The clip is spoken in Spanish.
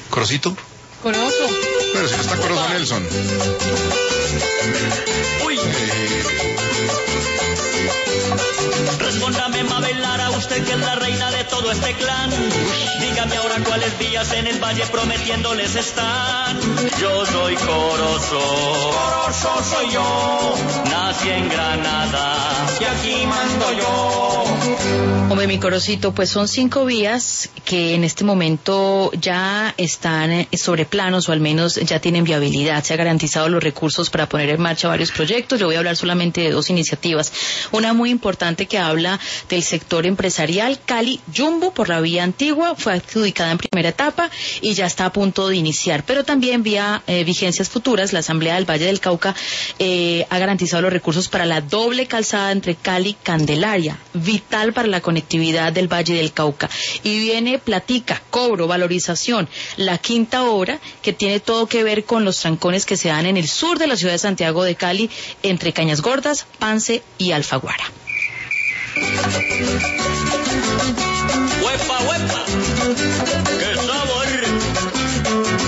¿Corocito? Corozo. Pero si no está Corozo Nelson. Uy. Respóndame, Mabel Lara, usted que es la reina de todo este clan. Dígame ahora cuáles días en el valle prometiéndoles están. Yo soy Corozo. Corozo soy yo. Nací en Granada. Y aquí mando yo. Hombre, mi Corocito, pues son 5 vías que en este momento ya están sobre planos o al menos ya tienen viabilidad. Se ha garantizado los recursos para poner en marcha varios proyectos. Yo voy a hablar solamente de 2 iniciativas. Una muy importante que habla del sector empresarial, Cali Jumbo, por la vía antigua, fue adjudicada en primera etapa y ya está a punto de iniciar. Pero también vía vigencias futuras, la Asamblea del Valle del Cauca ha garantizado los recursos para la doble calzada entre Cali y Candelaria, vital para la conectividad del Valle del Cauca. Y viene platica, cobro, valorización, la quinta obra que tiene todo que ver con los trancones que se dan en el sur de la ciudad de Santiago de Cali, entre Cañas Gordas, Pance y Alfaguara. ¡Huepa, huepa!